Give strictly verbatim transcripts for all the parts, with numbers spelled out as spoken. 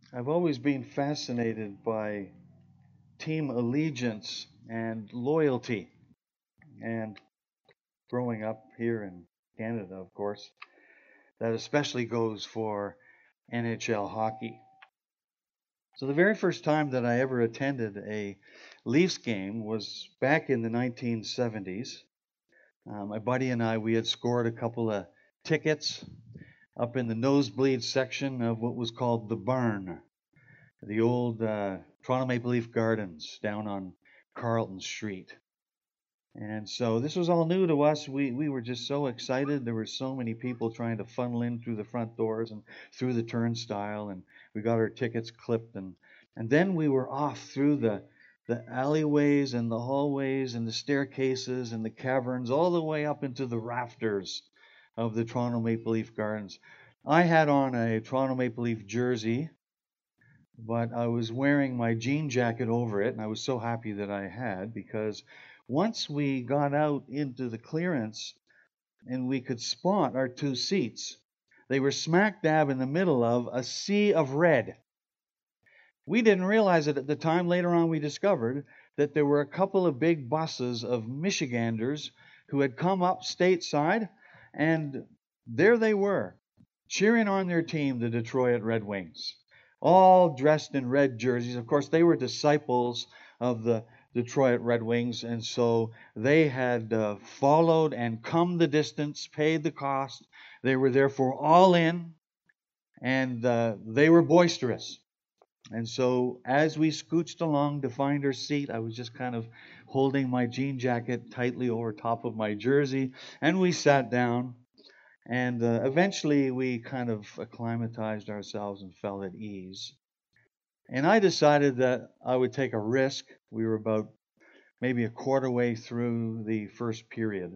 I've always been fascinated by team allegiance and loyalty. And growing up here in Canada, of course, that especially goes for N H L hockey. So the very first time that I ever attended a Leafs game was back in the nineteen seventies. Uh, my buddy and I, we had scored a couple of tickets up in the nosebleed section of what was called the Barn, the old uh, Toronto Maple Leaf Gardens down on Carlton Street. And so this was all new to us. We we were just so excited. There were so many people trying to funnel in through the front doors and through the turnstile, and we got our tickets clipped, and and then we were off through the the alleyways and the hallways and the staircases and the caverns all the way up into the rafters of the Toronto Maple Leaf Gardens. I had on a Toronto Maple Leaf jersey, but I was wearing my jean jacket over it, and I was so happy that I had, because once we got out into the clearance and we could spot our two seats, they were smack dab in the middle of a sea of red. We didn't realize it at the time. Later on, we discovered that there were a couple of big buses of Michiganders who had come up stateside, and there they were, cheering on their team, the Detroit Red Wings, all dressed in red jerseys. Of course, they were disciples of the Detroit Red Wings, and so they had uh, followed and come the distance, paid the cost. They were therefore all in, and uh, they were boisterous. And so as we scooched along to find our seat, I was just kind of holding my jean jacket tightly over top of my jersey, and we sat down. And uh, eventually we kind of acclimatized ourselves and felt at ease. And I decided that I would take a risk. We were about maybe a quarter way through the first period.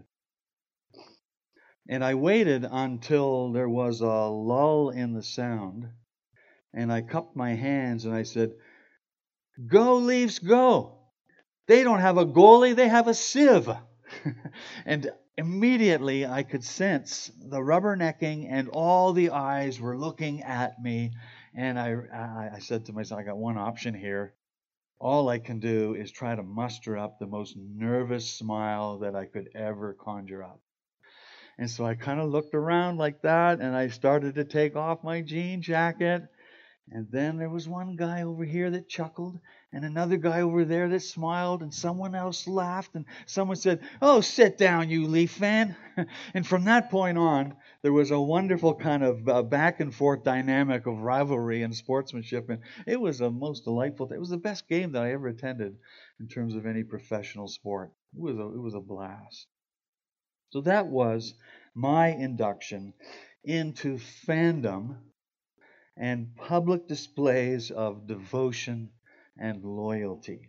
And I waited until there was a lull in the sound. And I cupped my hands and I said, "Go, Leafs, go. They don't have a goalie, they have a sieve." And immediately I could sense the rubbernecking, and all the eyes were looking at me. And I, I, I said to myself, I got one option here. All I can do is try to muster up the most nervous smile that I could ever conjure up. And so I kind of looked around like that, and I started to take off my jean jacket. And then there was one guy over here that chuckled, and another guy over there that smiled, and someone else laughed, and someone said, "Oh, sit down, you Leaf fan." And from that point on, there was a wonderful kind of uh, back and forth dynamic of rivalry and sportsmanship, and it was a most delightful day. It was the best game that I ever attended in terms of any professional sport. It was a, it was a blast. So that was my induction into fandom and public displays of devotion and loyalty.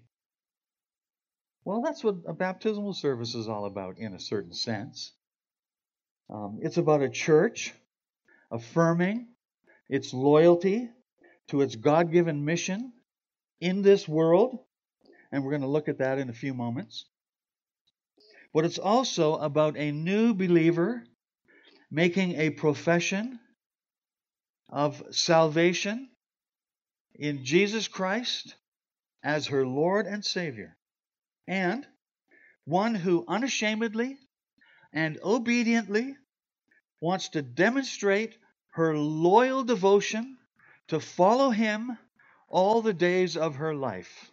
Well, that's what a baptismal service is all about, in a certain sense. Um, it's about a church affirming its loyalty to its God given mission in this world, and we're going to look at that in a few moments. But it's also about a new believer making a profession of salvation in Jesus Christ as her Lord and Savior, and one who unashamedly and obediently wants to demonstrate her loyal devotion to follow Him all the days of her life.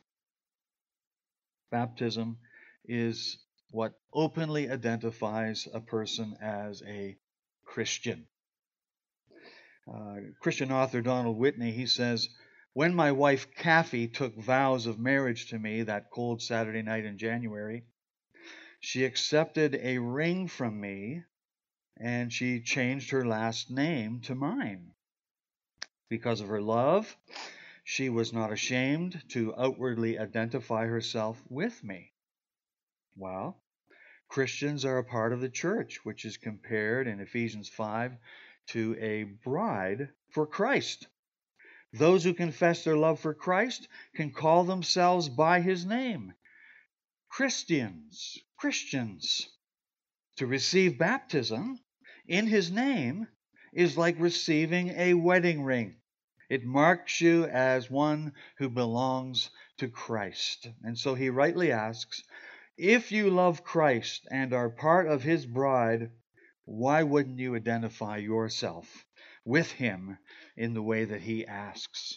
Baptism is what openly identifies a person as a Christian. Uh, Christian author Donald Whitney, he says, "When my wife Kathy took vows of marriage to me that cold Saturday night in January, she accepted a ring from me, and she changed her last name to mine. Because of her love, she was not ashamed to outwardly identify herself with me." Well, Christians are a part of the church, which is compared in Ephesians five to a bride for Christ. Those who confess their love for Christ can call themselves by His name. Christians, Christians. To receive baptism in His name is like receiving a wedding ring. It marks you as one who belongs to Christ. And so he rightly asks, if you love Christ and are part of his bride, why wouldn't you identify yourself with him in the way that he asks?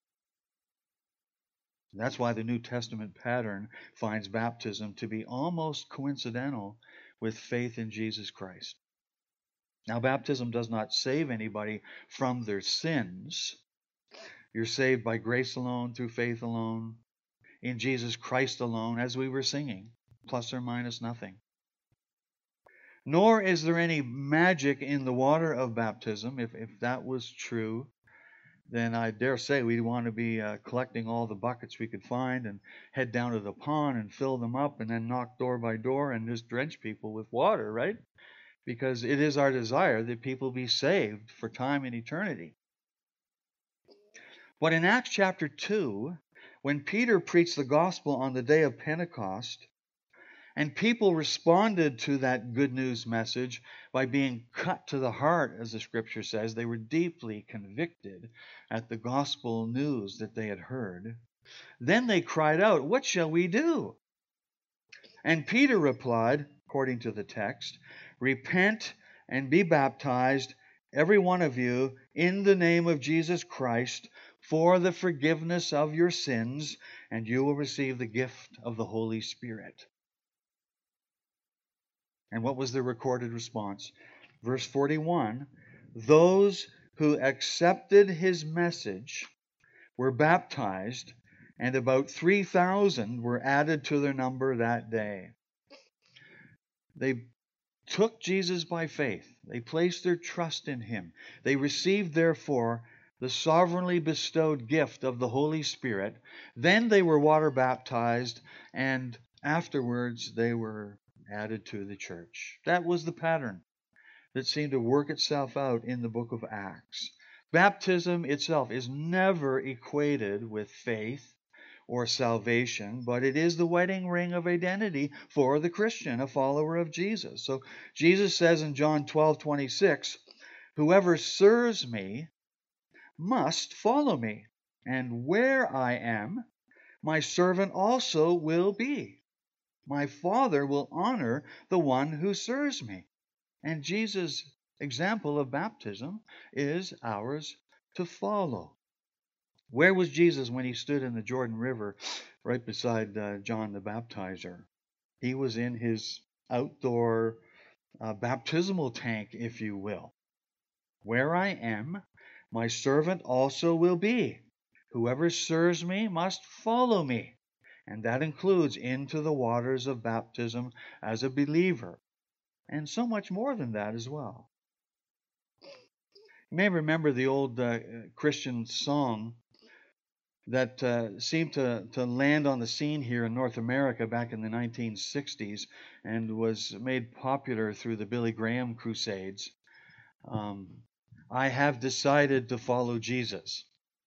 That's why the New Testament pattern finds baptism to be almost coincidental with faith in Jesus Christ. Now, baptism does not save anybody from their sins. You're saved by grace alone, through faith alone, in Jesus Christ alone, as we were singing, plus or minus nothing. Nor is there any magic in the water of baptism. If, if that was true, then I dare say we'd want to be uh, collecting all the buckets we could find and head down to the pond and fill them up and then knock door by door and just drench people with water, right? Because it is our desire that people be saved for time and eternity. But in Acts chapter two, when Peter preached the gospel on the day of Pentecost, and people responded to that good news message by being cut to the heart, as the scripture says. They were deeply convicted at the gospel news that they had heard. Then they cried out, "What shall we do?" And Peter replied, according to the text, "Repent and be baptized, every one of you, in the name of Jesus Christ, for the forgiveness of your sins, and you will receive the gift of the Holy Spirit." And what was the recorded response? Verse forty-one, those who accepted his message were baptized, and about three thousand were added to their number that day. They took Jesus by faith. They placed their trust in him. They received, therefore, the sovereignly bestowed gift of the Holy Spirit. Then they were water baptized, and afterwards they were added to the church. That was the pattern that seemed to work itself out in the book of Acts. Baptism itself is never equated with faith or salvation, but it is the wedding ring of identity for the Christian, a follower of Jesus. So Jesus says in John twelve twenty-six, "Whoever serves me must follow me, and where I am, my servant also will be. My Father will honor the one who serves me." And Jesus' example of baptism is ours to follow. Where was Jesus when he stood in the Jordan River right beside uh, John the Baptizer? He was in his outdoor uh, baptismal tank, if you will. "Where I am, my servant also will be. Whoever serves me must follow me." And that includes into the waters of baptism as a believer. And so much more than that as well. You may remember the old uh, Christian song that uh, seemed to, to land on the scene here in North America back in the nineteen sixties and was made popular through the Billy Graham Crusades. Um, I have decided to follow Jesus.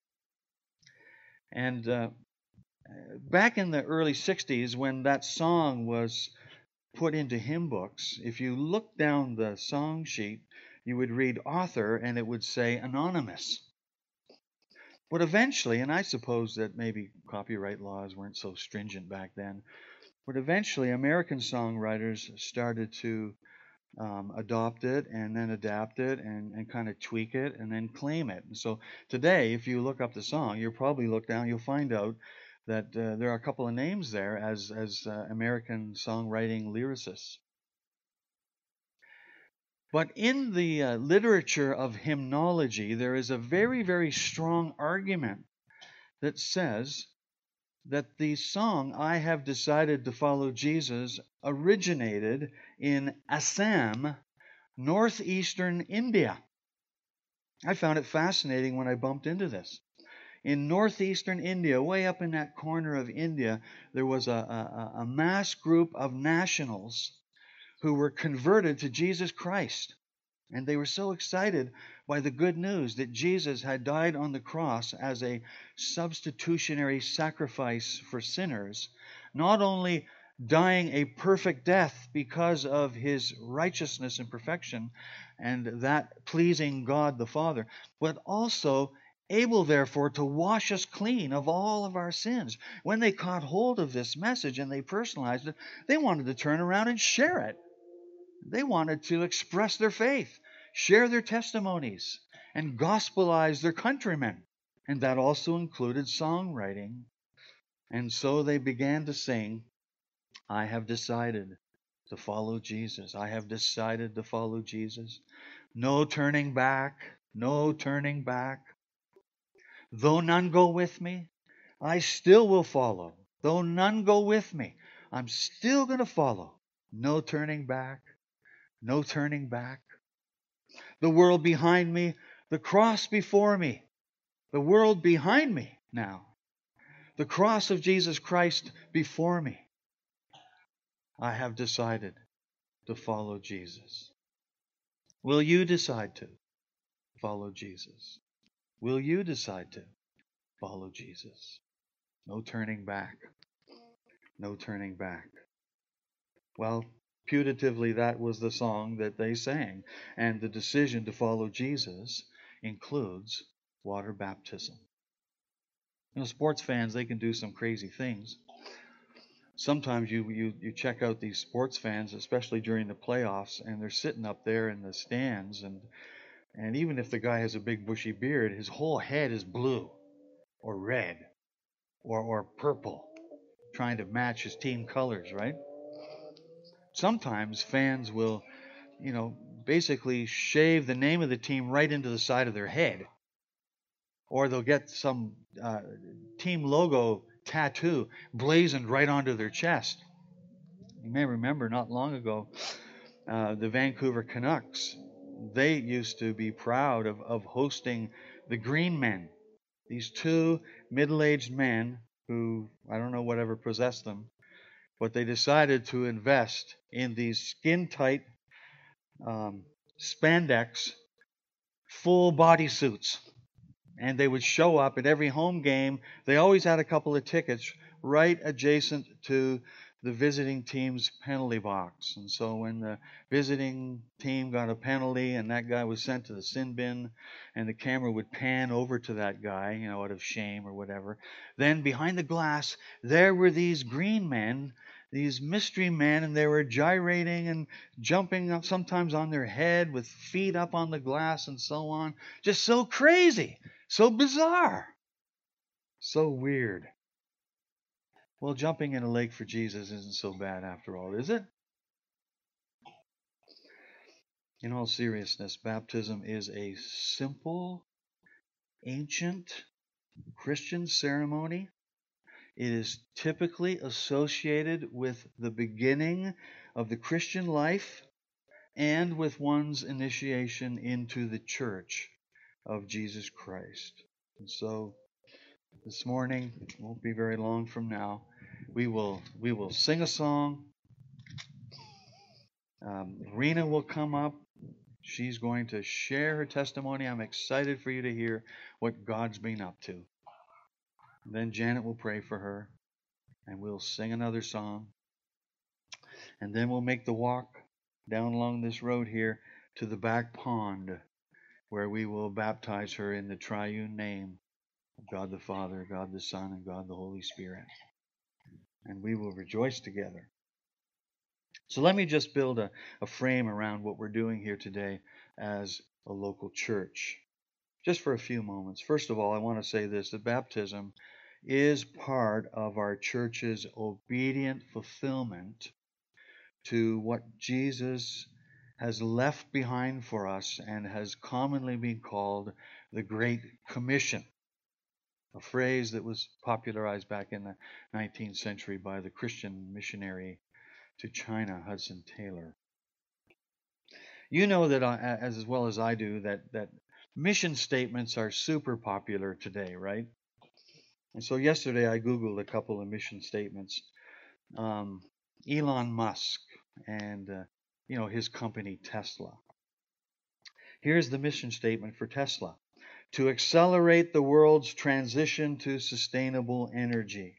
And uh, back in the early sixties, when that song was put into hymn books, if you look down the song sheet, you would read author and it would say anonymous. But eventually, and I suppose that maybe copyright laws weren't so stringent back then, but eventually American songwriters started to um, adopt it and then adapt it and, and kind of tweak it and then claim it. And so today, if you look up the song, you'll probably look down, you'll find out that uh, there are a couple of names there as, as uh, American songwriting lyricists. But in the uh, literature of hymnology, there is a very, very strong argument that says that the song, "I Have Decided to Follow Jesus," originated in Assam, northeastern India. I found it fascinating when I bumped into this. In northeastern India, way up in that corner of India, there was a, a, a mass group of nationals who were converted to Jesus Christ. And they were so excited by the good news that Jesus had died on the cross as a substitutionary sacrifice for sinners, not only dying a perfect death because of his righteousness and perfection and that pleasing God the Father, but also able therefore to wash us clean of all of our sins. When they caught hold of this message and they personalized it, they wanted to turn around and share it. They wanted to express their faith, share their testimonies, and gospelize their countrymen. And that also included songwriting. And so they began to sing, I have decided to follow Jesus. I have decided to follow Jesus. No turning back, no turning back. Though none go with me, I still will follow. Though none go with me, I'm still going to follow. No turning back, no turning back. The world behind me, the cross before me. The world behind me now. The cross of Jesus Christ before me. I have decided to follow Jesus. Will you decide to follow Jesus? Will you decide to follow Jesus? No turning back. No turning back. Well, putatively, that was the song that they sang. And the decision to follow Jesus includes water baptism. You know, sports fans, they can do some crazy things. Sometimes you, you, you check out these sports fans, especially during the playoffs, and they're sitting up there in the stands, and and even if the guy has a big bushy beard, his whole head is blue or red or, or purple, trying to match his team colors, right? Sometimes fans will, you know, basically shave the name of the team right into the side of their head. Or they'll get some uh, team logo tattoo blazoned right onto their chest. You may remember not long ago, uh, the Vancouver Canucks, they used to be proud of, of hosting the Green Men. These two middle-aged men who, I don't know whatever possessed them, but they decided to invest in these skin-tight um, spandex full body suits. And they would show up at every home game. They always had a couple of tickets right adjacent to the visiting team's penalty box. And so when the visiting team got a penalty and that guy was sent to the sin bin, and the camera would pan over to that guy, you know, out of shame or whatever, then behind the glass, there were these green men, these mystery men, and they were gyrating and jumping up sometimes on their head with feet up on the glass and so on. Just so crazy. So bizarre. So weird. Well, jumping in a lake for Jesus isn't so bad after all, is it? In all seriousness, baptism is a simple, ancient Christian ceremony. It is typically associated with the beginning of the Christian life and with one's initiation into the church of Jesus Christ. And so this morning, it won't be very long from now, we will we will sing a song. Um, Rena will come up. She's going to share her testimony. I'm excited for you to hear what God's been up to. And then Janet will pray for her, and we'll sing another song. And then we'll make the walk down along this road here to the back pond, where we will baptize her in the triune name of God the Father, God the Son, and God the Holy Spirit. And we will rejoice together. So let me just build a, a frame around what we're doing here today as a local church, just for a few moments. First of all, I want to say this, that baptism is part of our church's obedient fulfillment to what Jesus has left behind for us and has commonly been called the Great Commission, a phrase that was popularized back in the nineteenth century by the Christian missionary to China, Hudson Taylor. You know that, I, as well as I do, that, that mission statements are super popular today, right? And so yesterday I Googled a couple of mission statements. Um, Elon Musk and, uh, you know, his company Tesla. Here's the mission statement for Tesla: to accelerate the world's transition to sustainable energy.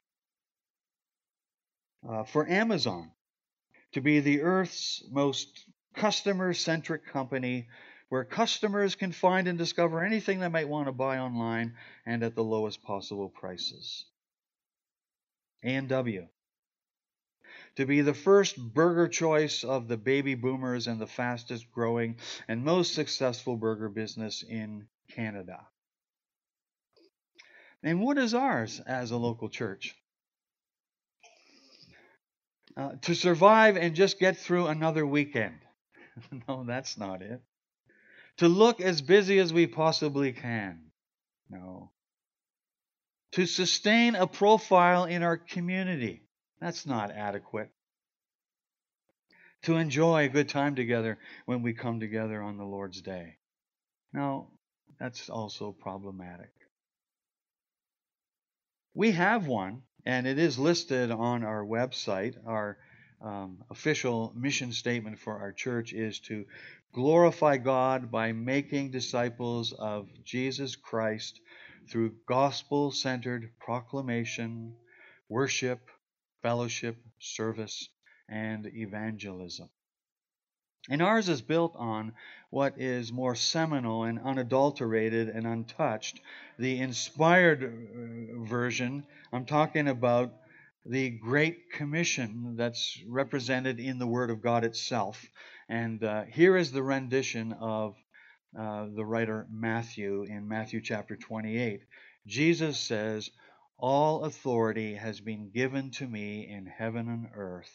Uh, for Amazon, to be the Earth's most customer-centric company where customers can find and discover anything they might want to buy online and at the lowest possible prices. A and W. To be the first burger choice of the baby boomers and the fastest growing and most successful burger business in Canada. And what is ours as a local church? Uh, to survive and just get through another weekend. No, that's not it. To look as busy as we possibly can. No. To sustain a profile in our community. That's not adequate. To enjoy a good time together when we come together on the Lord's Day. No, that's also problematic. We have one, and it is listed on our website. Our um, official mission statement for our church is to glorify God by making disciples of Jesus Christ through gospel-centered proclamation, worship, fellowship, service, and evangelism. And ours is built on what is more seminal and unadulterated and untouched. The inspired version, I'm talking about the Great Commission that's represented in the Word of God itself. And uh, here is the rendition of uh, the writer Matthew in Matthew chapter twenty-eight. Jesus says, "All authority has been given to me in heaven and earth.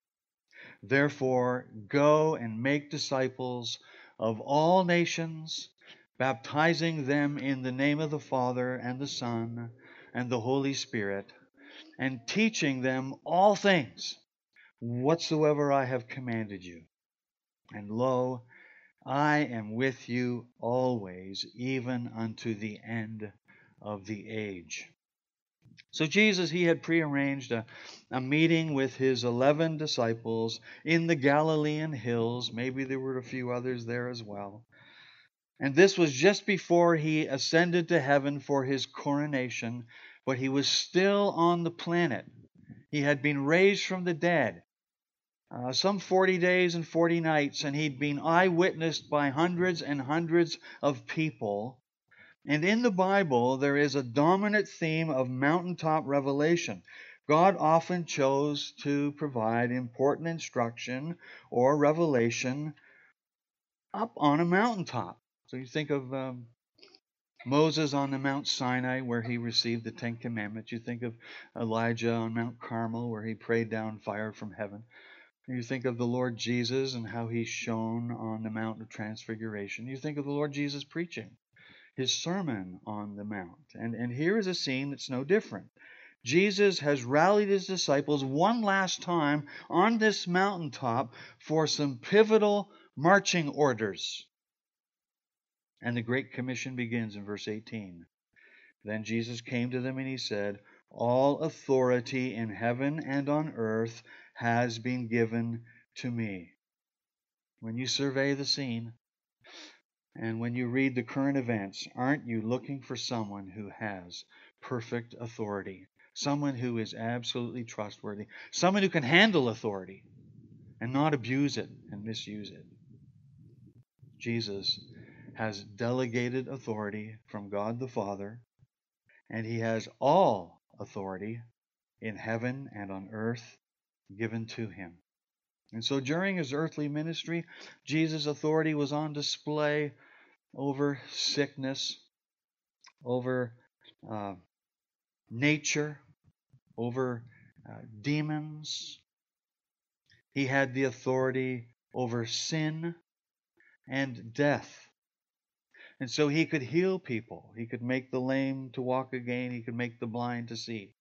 Therefore, go and make disciples of all nations, baptizing them in the name of the Father and the Son and the Holy Spirit, and teaching them all things whatsoever I have commanded you. And lo, I am with you always, even unto the end of the age." So Jesus, he had prearranged a, a meeting with his eleven disciples in the Galilean hills. Maybe there were a few others there as well. And this was just before he ascended to heaven for his coronation, but he was still on the planet. He had been raised from the dead, uh, some forty days and forty nights, and he'd been eyewitnessed by hundreds and hundreds of people. And in the Bible, there is a dominant theme of mountaintop revelation. God often chose to provide important instruction or revelation up on a mountaintop. So you think of um, Moses on the Mount Sinai, where he received the Ten Commandments. You think of Elijah on Mount Carmel, where he prayed down fire from heaven. You think of the Lord Jesus and how he shone on the Mount of Transfiguration. You think of the Lord Jesus preaching his sermon on the mount. And, and here is a scene that's no different. Jesus has rallied his disciples one last time on this mountaintop for some pivotal marching orders. And the Great Commission begins in verse eighteen. Then Jesus came to them and he said, "All authority in heaven and on earth has been given to me." When you survey the scene, and when you read the current events, aren't you looking for someone who has perfect authority? Someone who is absolutely trustworthy. Someone who can handle authority and not abuse it and misuse it. Jesus has delegated authority from God the Father, and he has all authority in heaven and on earth given to him. And so during his earthly ministry, Jesus' authority was on display over sickness, over uh, nature, over uh, demons. He had the authority over sin and death. And so he could heal people. He could make the lame to walk again. He could make the blind to see.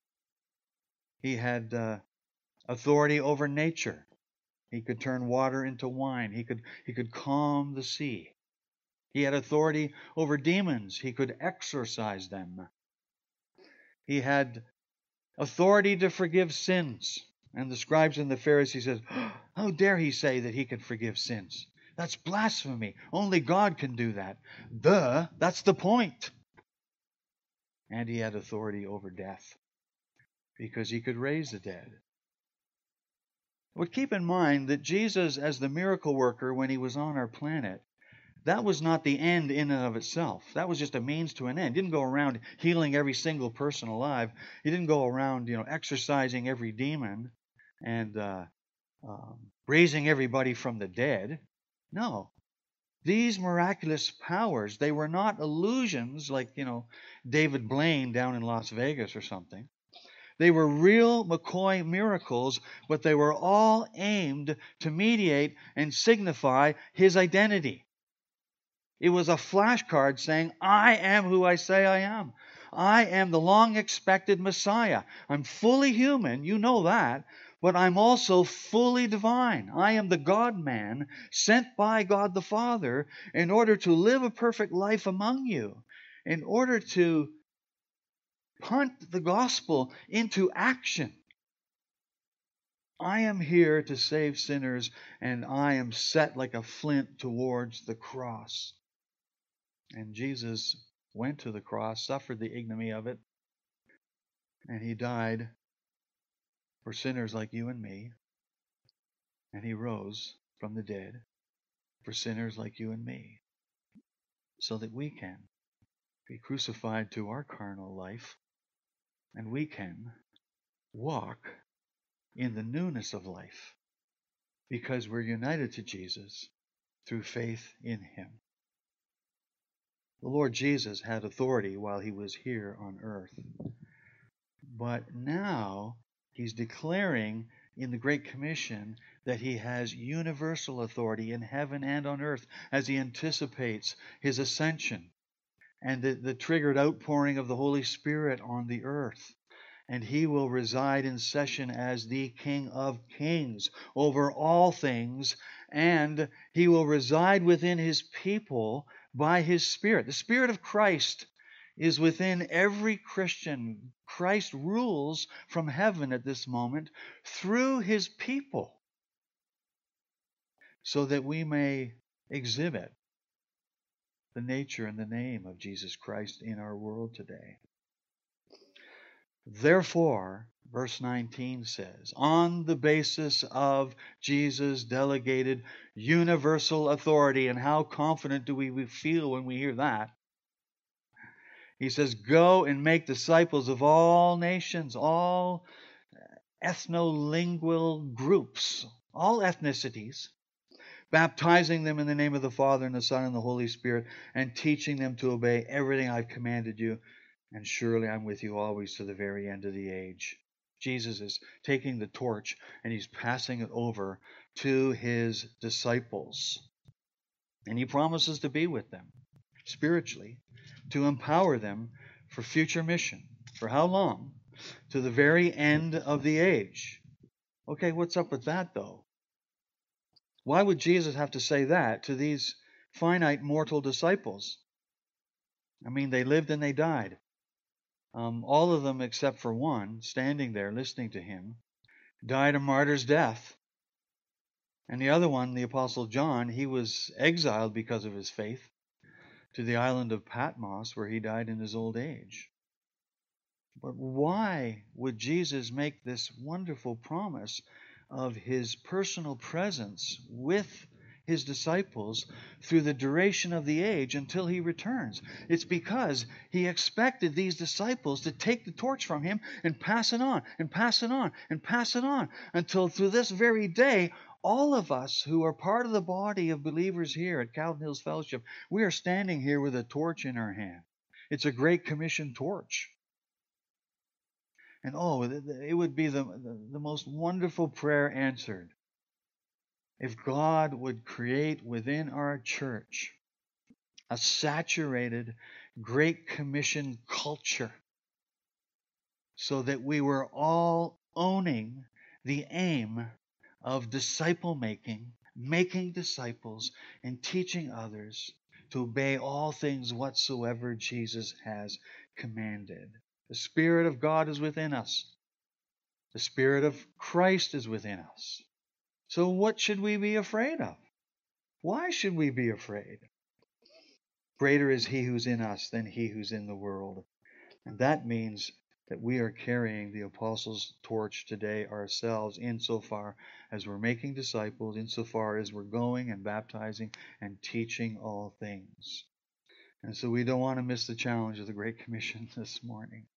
He had uh, authority over nature. He could turn water into wine. He could, he could calm the sea. He had authority over demons. He could exorcise them. He had authority to forgive sins. And the scribes and the Pharisees said, "How dare he say that he can forgive sins? That's blasphemy. Only God can do that." Duh, that's the point. And he had authority over death because he could raise the dead. But keep in mind that Jesus, as the miracle worker when he was on our planet, that was not the end in and of itself. That was just a means to an end. He didn't go around healing every single person alive. He didn't go around, you know, exorcising every demon and uh, um, raising everybody from the dead. No. These miraculous powers, they were not illusions like, you know, David Blaine down in Las Vegas or something. They were real McCoy miracles, but they were all aimed to mediate and signify his identity. It was a flashcard saying, I am who I say I am. I am the long-expected Messiah. I'm fully human, you know that, but I'm also fully divine. I am the God-man sent by God the Father in order to live a perfect life among you, in order to punt the gospel into action. I am here to save sinners, and I am set like a flint towards the cross. And Jesus went to the cross, suffered the ignominy of it, and he died for sinners like you and me. And he rose from the dead for sinners like you and me, so that we can be crucified to our carnal life, and we can walk in the newness of life, because we're united to Jesus through faith in him. The Lord Jesus had authority while he was here on earth, but now he's declaring in the Great Commission that he has universal authority in heaven and on earth as he anticipates his ascension and the, the triggered outpouring of the Holy Spirit on the earth. And he will reside in session as the King of Kings over all things, and he will reside within his people by his Spirit. The Spirit of Christ is within every Christian. Christ rules from heaven at this moment through his people, so that we may exhibit the nature and the name of Jesus Christ in our world today. Therefore, verse nineteen says, on the basis of Jesus' delegated universal authority, and how confident do we feel when we hear that? He says, go and make disciples of all nations, all ethno-lingual groups, all ethnicities, baptizing them in the name of the Father and the Son and the Holy Spirit, and teaching them to obey everything I've commanded you. And surely I'm with you always to the very end of the age. Jesus is taking the torch and he's passing it over to his disciples. And he promises to be with them spiritually, to empower them for future mission. For how long? To the very end of the age. Okay, what's up with that though? Why would Jesus have to say that to these finite mortal disciples? I mean, they lived and they died. Um, all of them except for one, standing there listening to him, died a martyr's death. And the other one, the Apostle John, he was exiled because of his faith to the island of Patmos, where he died in his old age. But why would Jesus make this wonderful promise of his personal presence with his disciples through the duration of the age until he returns? It's because he expected these disciples to take the torch from him and pass it on and pass it on and pass it on until through this very day, all of us who are part of the body of believers here at Calvin Hills Fellowship, we are standing here with a torch in our hand. It's a Great Commission torch. And oh, it would be the, the, the most wonderful prayer answered if God would create within our church a saturated Great Commission culture, so that we were all owning the aim of disciple making, making disciples, and teaching others to obey all things whatsoever Jesus has commanded. The Spirit of God is within us. The Spirit of Christ is within us. So what should we be afraid of? Why should we be afraid? Greater is he who's in us than he who's in the world. And that means that we are carrying the apostles' torch today ourselves, insofar as we're making disciples, insofar as we're going and baptizing and teaching all things. And so we don't want to miss the challenge of the Great Commission this morning.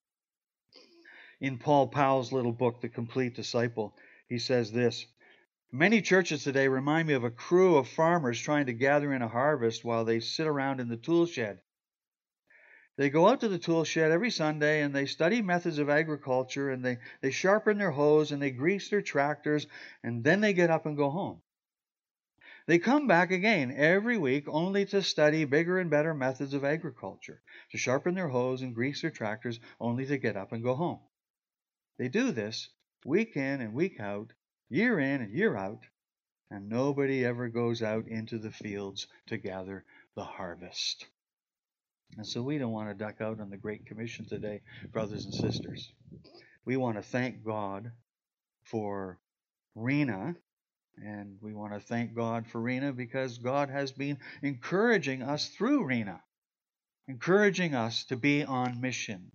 In Paul Powell's little book, The Complete Disciple, he says this: many churches today remind me of a crew of farmers trying to gather in a harvest while they sit around in the tool shed. They go out to the tool shed every Sunday and they study methods of agriculture, and they, they sharpen their hoes and they grease their tractors, and then they get up and go home. They come back again every week only to study bigger and better methods of agriculture, to sharpen their hoes and grease their tractors, only to get up and go home. They do this week in and week out, year in and year out, and nobody ever goes out into the fields to gather the harvest. And so we don't want to duck out on the Great Commission today, brothers and sisters. We want to thank God for Rena, and we want to thank God for Rena because God has been encouraging us through Rena, encouraging us to be on mission,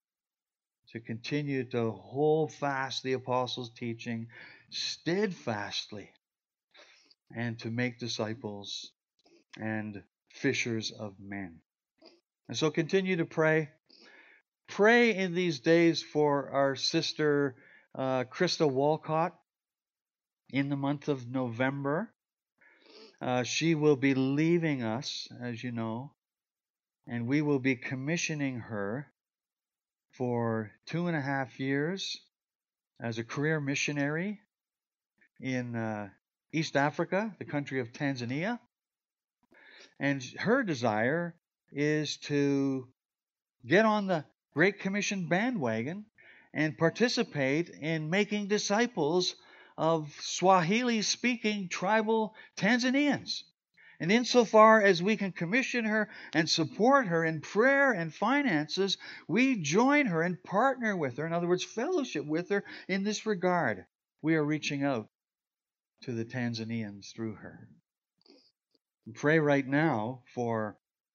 to continue to hold fast the apostles' teaching steadfastly, and to make disciples and fishers of men. And so continue to pray. Pray in these days for our sister uh, Krista Walcott in the month of November. Uh, she will be leaving us, as you know, and we will be commissioning her for two and a half years as a career missionary in uh, East Africa, the country of Tanzania. And her desire is to get on the Great Commission bandwagon and participate in making disciples of Swahili-speaking tribal Tanzanians. And insofar as we can commission her and support her in prayer and finances, we join her and partner with her, in other words, fellowship with her in this regard. We are reaching out to the Tanzanians through her. Pray right now for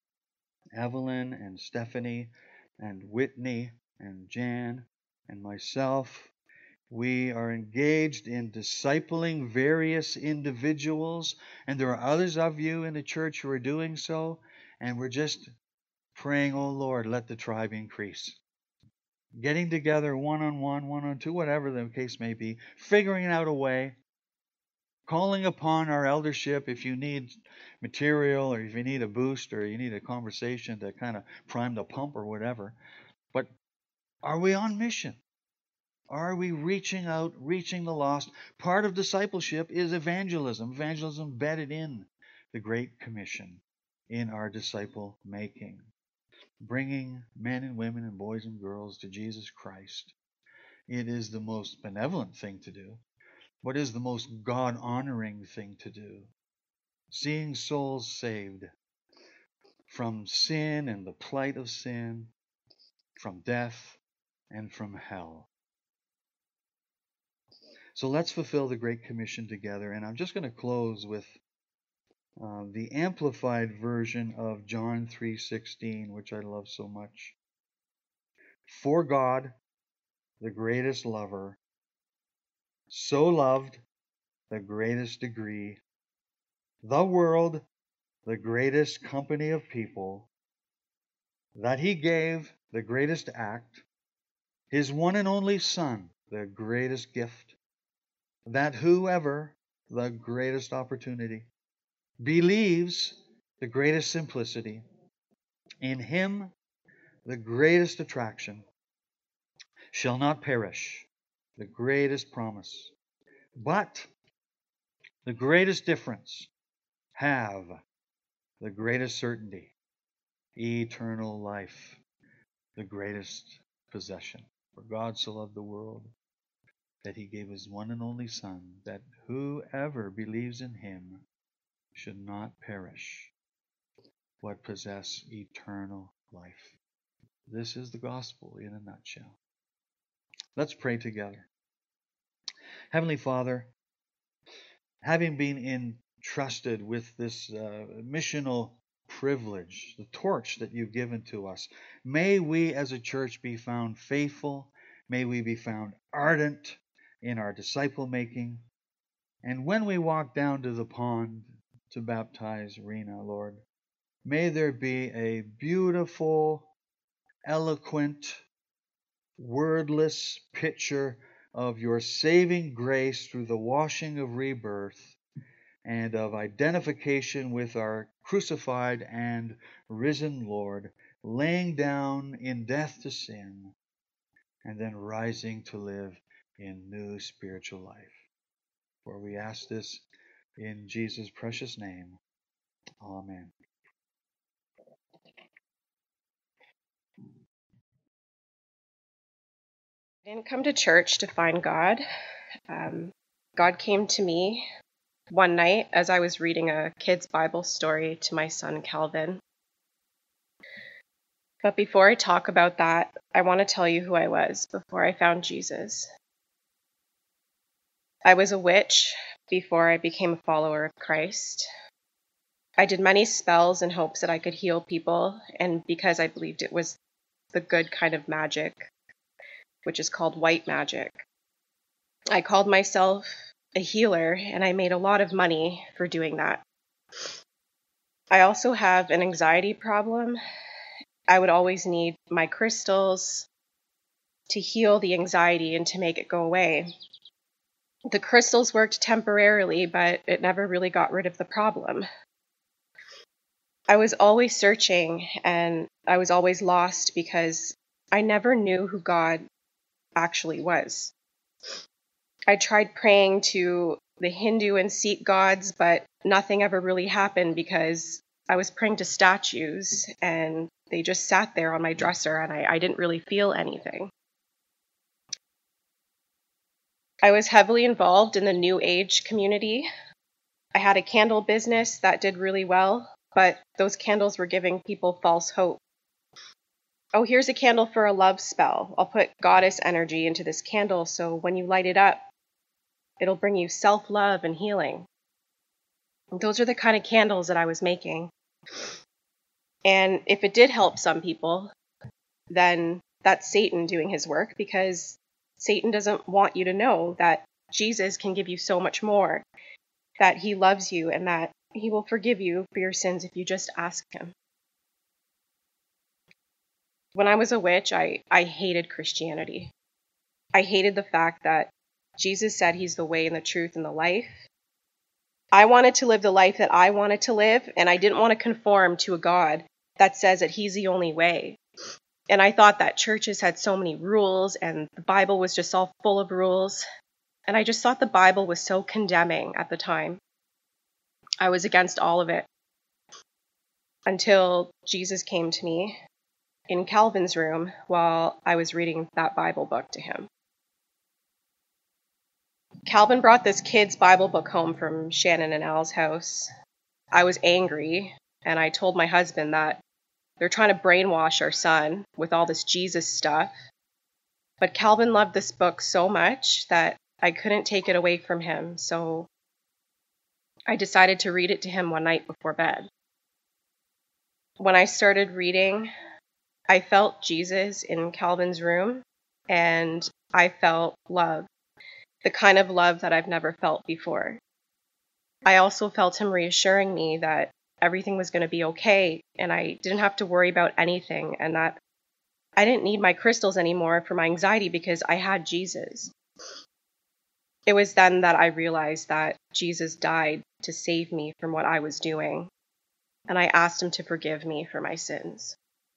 Evelyn and Stephanie and Whitney and Jan and myself. We are engaged in discipling various individuals, and there are others of you in the church who are doing so, and we're just praying, oh Lord, let the tribe increase. Getting together one-on-one, one-on-two, whatever the case may be, figuring out a way, calling upon our eldership if you need material or if you need a boost or you need a conversation to kind of prime the pump or whatever. But are we on mission? Are we reaching out, reaching the lost? Part of discipleship is evangelism. Evangelism embedded in the Great Commission, in our disciple making. Bringing men and women and boys and girls to Jesus Christ. It is the most benevolent thing to do. What is the most God-honoring thing to do? Seeing souls saved from sin and the plight of sin, from death and from hell. So let's fulfill the Great Commission together. And I'm just going to close with uh, the amplified version of John three sixteen, which I love so much. For God, the greatest lover, so loved the greatest degree, the world, the greatest company of people, that he gave the greatest act, his one and only Son, the greatest gift, that whoever, the greatest opportunity, believes, the greatest simplicity, in him, the greatest attraction, shall not perish, the greatest promise, but the greatest difference, have the greatest certainty, eternal life, the greatest possession. For God so loved the world that he gave his one and only Son, that whoever believes in him should not perish, but possess eternal life. This is the gospel in a nutshell. Let's pray together. Heavenly Father, having been entrusted with this uh, missional privilege, the torch that you've given to us. May we as a church be found faithful. May we be found ardent in our disciple making. And when we walk down to the pond to baptize Rena, Lord, may there be a beautiful, eloquent, wordless picture of your saving grace through the washing of rebirth and of identification with our crucified and risen Lord, laying down in death to sin, and then rising to live in new spiritual life. For we ask this in Jesus' precious name. Amen. I didn't come to church to find God. Um, God came to me one night as I was reading a kid's Bible story to my son Calvin. But before I talk about that, I want to tell you who I was before I found Jesus. I was a witch before I became a follower of Christ. I did many spells in hopes that I could heal people, and because I believed it was the good kind of magic, which is called white magic. I called myself a healer, and I made a lot of money for doing that. I also have an anxiety problem. I would always need my crystals to heal the anxiety and to make it go away. The crystals worked temporarily, but it never really got rid of the problem. I was always searching, and I was always lost because I never knew who God actually was. I tried praying to the Hindu and Sikh gods, but nothing ever really happened because I was praying to statues and they just sat there on my dresser and I, I didn't really feel anything. I was heavily involved in the New Age community. I had a candle business that did really well, but those candles were giving people false hope. Oh, here's a candle for a love spell. I'll put goddess energy into this candle so when you light it up, it'll bring you self-love and healing. Those are the kind of candles that I was making. And if it did help some people, then that's Satan doing his work, because Satan doesn't want you to know that Jesus can give you so much more, that he loves you and that he will forgive you for your sins if you just ask him. When I was a witch, I, I hated Christianity. I hated the fact that Jesus said he's the way and the truth and the life. I wanted to live the life that I wanted to live, and I didn't want to conform to a God that says that he's the only way. And I thought that churches had so many rules, and the Bible was just all full of rules. And I just thought the Bible was so condemning at the time. I was against all of it. Until Jesus came to me in Calvin's room while I was reading that Bible book to him. Calvin brought this kid's Bible book home from Shannon and Al's house. I was angry, and I told my husband that they're trying to brainwash our son with all this Jesus stuff. But Calvin loved this book so much that I couldn't take it away from him, so I decided to read it to him one night before bed. When I started reading, I felt Jesus in Calvin's room, and I felt love. The kind of love that I've never felt before. I also felt him reassuring me that everything was going to be okay and I didn't have to worry about anything and that I didn't need my crystals anymore for my anxiety because I had Jesus. It was then that I realized that Jesus died to save me from what I was doing, and I asked him to forgive me for my sins.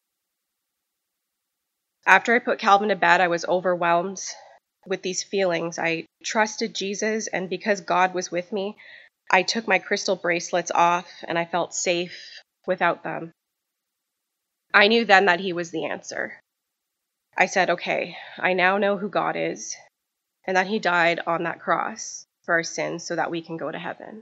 After I put Calvin to bed, I was overwhelmed with these feelings. I trusted Jesus, and because God was with me, I took my crystal bracelets off and I felt safe without them. I knew then that he was the answer. I said, okay, I now know who God is and that he died on that cross for our sins so that we can go to heaven.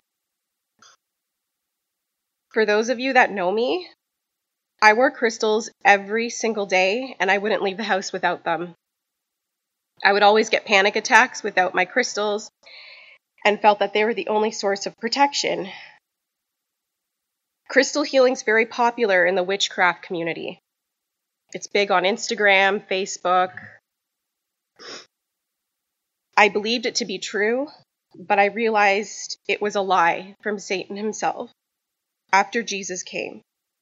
For those of you that know me, I wore crystals every single day and I wouldn't leave the house without them. I would always get panic attacks without my crystals and felt that they were the only source of protection. Crystal healing is very popular in the witchcraft community. It's big on Instagram, Facebook. I believed it to be true, but I realized it was a lie from Satan himself after Jesus came.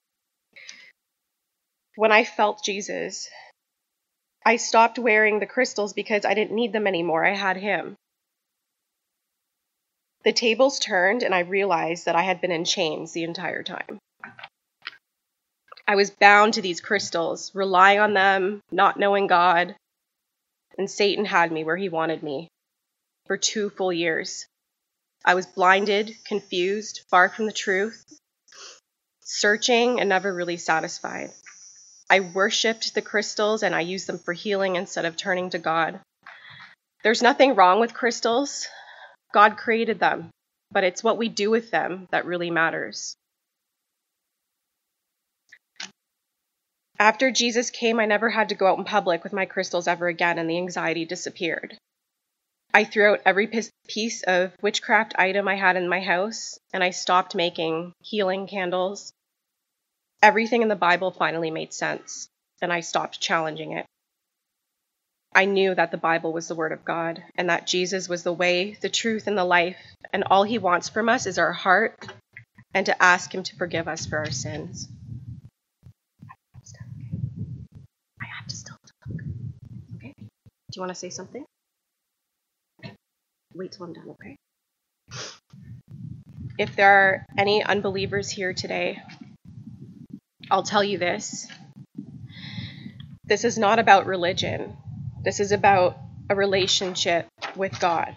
When I felt Jesus, I stopped wearing the crystals because I didn't need them anymore. I had him. The tables turned and I realized that I had been in chains the entire time. I was bound to these crystals, relying on them, not knowing God, and Satan had me where he wanted me for two full years. I was blinded, confused, far from the truth, searching and never really satisfied. I worshipped the crystals and I used them for healing instead of turning to God. There's nothing wrong with crystals. God created them, but it's what we do with them that really matters. After Jesus came, I never had to go out in public with my crystals ever again, and the anxiety disappeared. I threw out every piece of witchcraft item I had in my house, and I stopped making healing candles. Everything in the Bible finally made sense, and I stopped challenging it. I knew that the Bible was the Word of God, and that Jesus was the way, the truth, and the life, and all he wants from us is our heart, and to ask him to forgive us for our sins. I have to still talk. Okay? Do you want to say something? Wait till I'm done, okay? If there are any unbelievers here today, I'll tell you this. This is not about religion. This is about a relationship with God.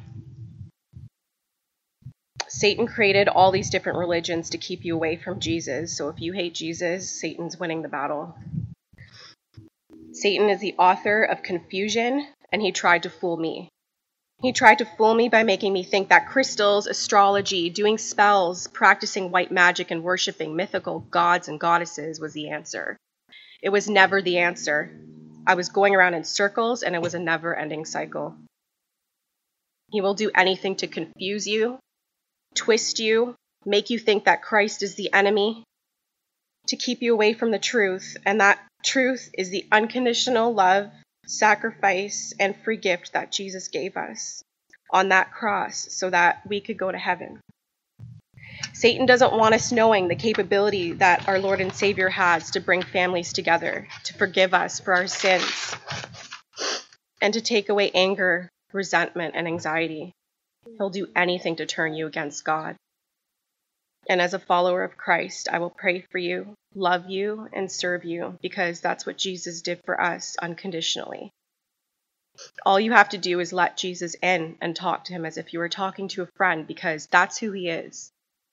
Satan created all these different religions to keep you away from Jesus. So if you hate Jesus, Satan's winning the battle. Satan is the author of confusion, and he tried to fool me. He tried to fool me by making me think that crystals, astrology, doing spells, practicing white magic, and worshiping mythical gods and goddesses was the answer. It was never the answer. I was going around in circles, and it was a never-ending cycle. He will do anything to confuse you, twist you, make you think that Christ is the enemy, to keep you away from the truth, and that truth is the unconditional love, sacrifice, and free gift that Jesus gave us on that cross so that we could go to heaven. Satan doesn't want us knowing the capability that our Lord and Savior has to bring families together, to forgive us for our sins, and to take away anger, resentment, and anxiety. He'll do anything to turn you against God. And as a follower of Christ, I will pray for you, love you, and serve you, because that's what Jesus did for us unconditionally. All you have to do is let Jesus in and talk to him as if you were talking to a friend, because that's who he is.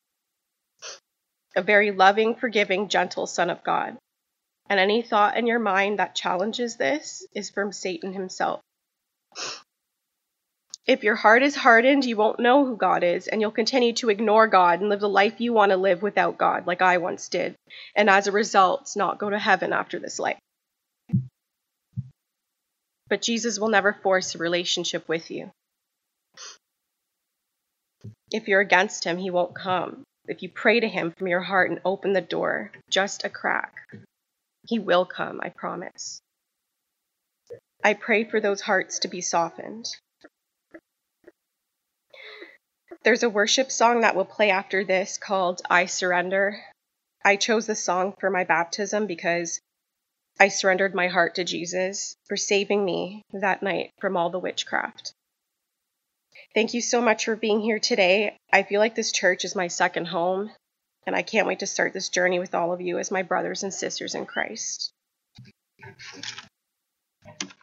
A very loving, forgiving, gentle Son of God. And any thought in your mind that challenges this is from Satan himself. If your heart is hardened, you won't know who God is, and you'll continue to ignore God and live the life you want to live without God, like I once did, and as a result, not go to heaven after this life. But Jesus will never force a relationship with you. If you're against him, he won't come. If you pray to him from your heart and open the door, just a crack, he will come, I promise. I pray for those hearts to be softened. There's a worship song that will play after this called I Surrender. I chose this song for my baptism because I surrendered my heart to Jesus for saving me that night from all the witchcraft. Thank you so much for being here today. I feel like this church is my second home, and I can't wait to start this journey with all of you as my brothers and sisters in Christ.